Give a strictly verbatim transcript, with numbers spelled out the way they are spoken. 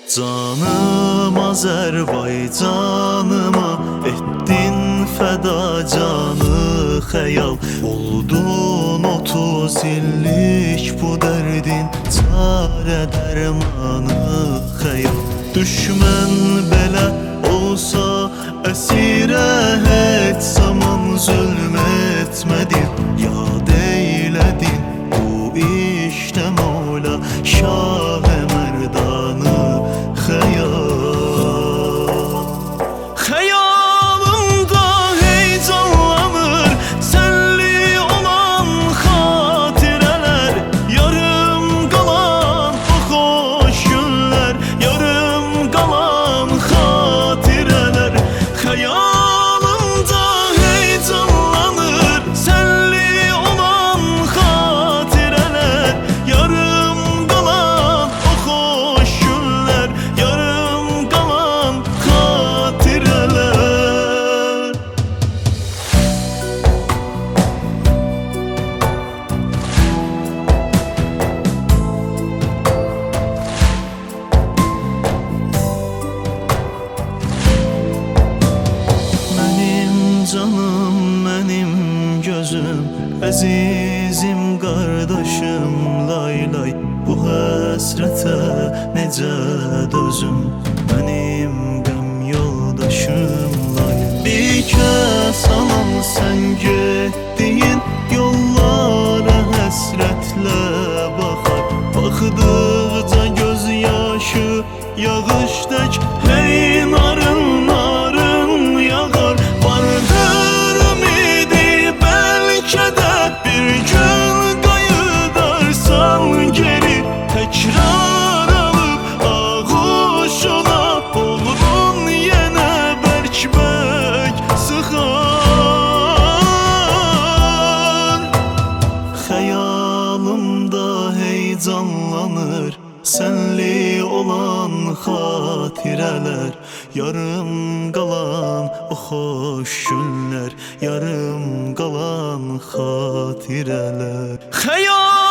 Canım Azərbaycanıma etdin fəda canı xəyal. Oldun otuz illik bu dərdin çarə dərmanı xəyal. Düşmən belə olsa əsirə heç zaman zülm etmədin. Yad eylədin bu işdə Mevla Şah-ı Merdanı xəyal. Xəyalımda heyecanlanır sənli olan xatirələr. Yarım qalan o xoş günlər, yarım qalan xatirələr. Xəyalımda heyecanlanır sənli olan xatirələr. Yarım qalan o xoş günlər, yarım qalan xatirələr. Mənim canım, mənim gözüm, əzizim qardaşım, lay lay. Bu həsrətə necə dözüm, mənim qəm yoldaşım, lay. Bir kəs anam sən getdiyin yollara həsrətlə baxar. Baxdıqca göz yaşı yağış tək hey narın narın yağar. Vardır ümidi bəlkə də bir gün qayıdarsan geri. Təkrar alıb ağuşuna olurun yenə bərk-bərk sıxar. Xəyalımda heyecanlanır sənli olan xatirələr. Yarım qalan o xoş günlər, yarım qalan xatirələr. Xəyal